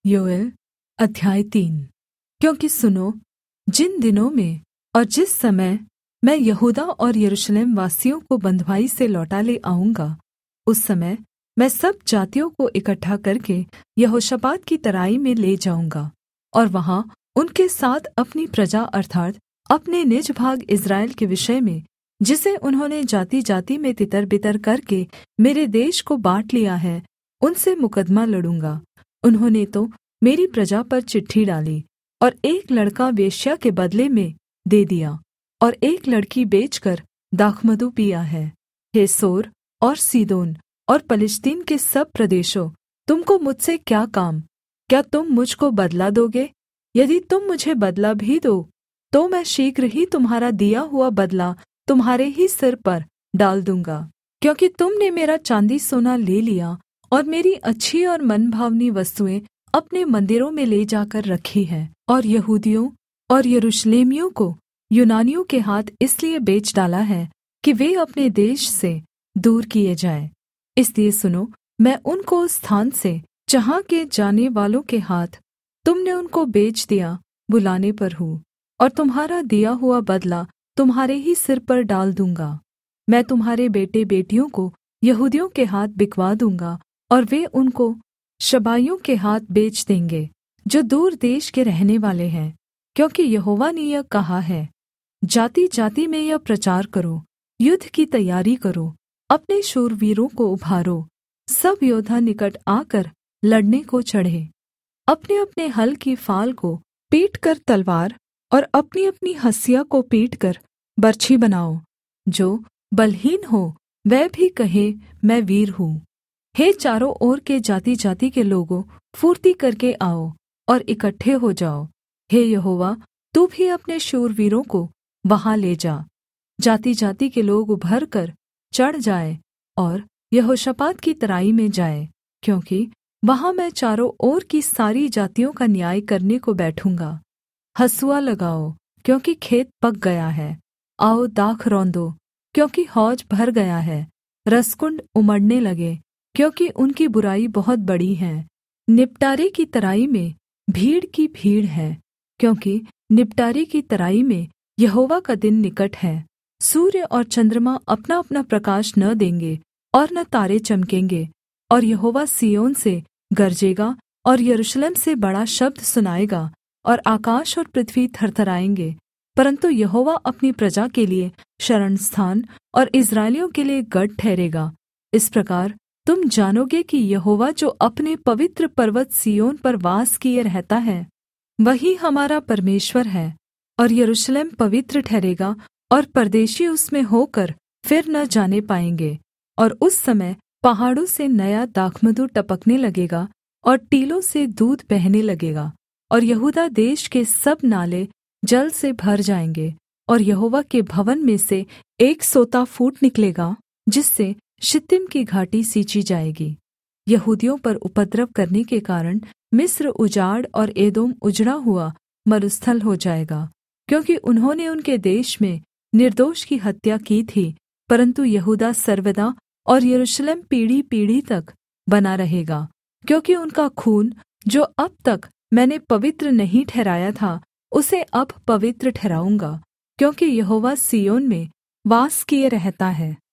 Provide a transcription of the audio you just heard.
योएल अध्याय 3। क्योंकि सुनो, जिन दिनों में और जिस समय मैं यहूदा और यरूशलेम वासियों को बँधुआई से लौटा ले आऊँगा, उस समय मैं सब जातियों को इकट्ठा करके यहोशापात की तराई में ले जाऊँगा और वहाँ उनके साथ अपनी प्रजा अर्थात् अपने निज भाग इस्राएल के विषय में, जिसे उन्होंने जाति-जाति में तितर-बितर करके मेरे देश को बाँट लिया है, उनसे मुकद्दमा लड़ूँगा। उन्होंने तो मेरी प्रजा पर चिट्ठी डाली और एक लड़का वेश्या के बदले में दे दिया और एक लड़की बेचकर दाखमधु पिया है। हे सोर और सीदोन और पलिश्तीन के सब प्रदेशों, तुमको मुझसे क्या काम? क्या तुम मुझको बदला दोगे? यदि तुम मुझे बदला भी दो, तो मैं शीघ्र ही तुम्हारा दिया हुआ बदला तुम्हारे ही सिर पर डाल दूँगा। क्योंकि तुमने मेरा चाँदी सोना ले लिया और मेरी अच्छी और मनभावनी वस्तुएँ अपने मंदिरों में ले जाकर रखी है, और यहूदियों और यरूशलेमियों को यूनानियों के हाथ इसलिए बेच डाला है कि वे अपने देश से दूर किए जाएँ। इसलिए सुनो, मैं उनको उस स्थान से जहाँ के जाने वालों के हाथ तुमने उनको बेच दिया बुलाने पर हूँ, और तुम्हारा दिया हुआ बदला तुम्हारे ही सिर पर डाल दूँगा। मैं तुम्हारे बेटे बेटियों को यहूदियों के हाथ बिकवा दूँगा, और वे उनको शबाइयों के हाथ बेच देंगे, जो दूर देश के रहने वाले हैं। क्योंकि यहोवा ने यह कहा है, जाति-जाति में यह प्रचार करो, युद्ध की तैयारी करो, अपने शूरवीरों को उभारो। सब योद्धा निकट आकर लड़ने को चढ़े। अपने-अपने हल की फाल को पीटकर तलवार और अपनी-अपनी हँसिया को पीटकर बर्छी बनाओ। जो बलहीन हो वह भी कहे, मैं वीर हूँ। हे चारों ओर के जाति-जाति के लोगों, फुर्ती करके आओ और इकट्ठे हो जाओ। हे यहोवा, तू भी अपने शूरवीरों को वहाँ ले जा। जाति-जाति के लोग उभर कर चढ़ जाएँ और यहोशापात की तराई में जाएँ, क्योंकि वहाँ मैं चारों ओर की सारी जातियों का न्याय करने को बैठूँगा। हँसुआ लगाओ, क्योंकि खेत पक गया है। आओ दाख रौंदो, क्योंकि हौज भर गया है। रसकुण्ड उमड़ने लगे, क्योंकि उनकी बुराई बहुत बड़ी है। निपटारे की तराई में भीड़ की भीड़ है, क्योंकि निपटारे की तराई में यहोवा का दिन निकट है। सूर्य और चन्द्रमा अपना-अपना प्रकाश न देंगे और न तारे चमकेंगे, और यहोवा सिय्योन से गरजेगा और यरूशलेम से बड़ा शब्द सुनाएगा, और आकाश और पृथ्वी थरथराएँगे। परन्तु यहोवा अपनी प्रजा के लिए शरणस्थान और इस्राएलियों के लिए गढ़ ठहरेगा। इस प्रकार तुम जानोगे कि यहोवा जो अपने पवित्र पर्वत सिय्योन पर वास किए रहता है, वही हमारा परमेश्वर है। और यरूशलेम पवित्र ठहरेगा, और परदेशी उसमें होकर फिर न जाने पाएँगे। और उस समय पहाड़ों से नया दाखमधु टपकने लगेगा, और टीलों से दूध बहने लगेगा, और यहूदा देश के सब नाले जल से भर जाएँगे। और यहोवा के भवन में से एक सोता फूट निकलेगा, जिससे शित्तीम की घाटी सींची जाएगी। यहूदियों पर उपद्रव करने के कारण मिस्र उजाड़ और एदोम उजड़ा हुआ मरुस्थल हो जाएगा, क्योंकि उन्होंने उनके देश में निर्दोष की हत्या की थी। परन्तु यहूदा सर्वदा और यरूशलेम पीढ़ी-पीढ़ी तक बना रहेगा, क्योंकि उनका खून जो अब तक मैंने पवित्र नहीं ठहराया था, उसे अब पवित्र ठहराऊँगा, क्योंकि यहोवा सिय्योन में वास किए रहता है।